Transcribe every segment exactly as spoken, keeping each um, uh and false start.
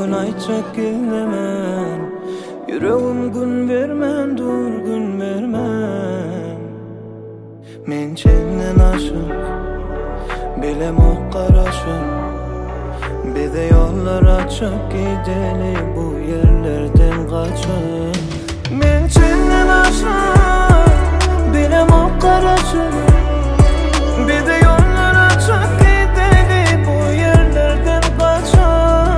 yalan aytjak gelmemen. Yüreğim gün vermen, dur gün vermen. Men senden aşık, bilem o karaşık. Bize yollar açık, gideli bu yerlerden kaçıp. Men senden aşık, bilem o karaşık. Bize yollar açık, gideli bu yerlerden kaçıp.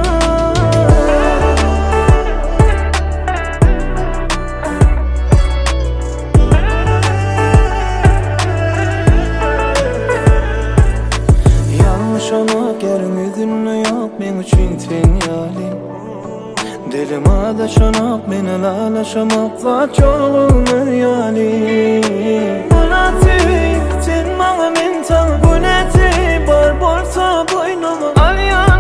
Yaşamak yerin yüzünü yok men üçün sen yalim. Dilim adaşamak meni lallaşamak zat yolun yalim. Bu nasip sen bana men tan, bu nasip bar bolsa boynuma al yan.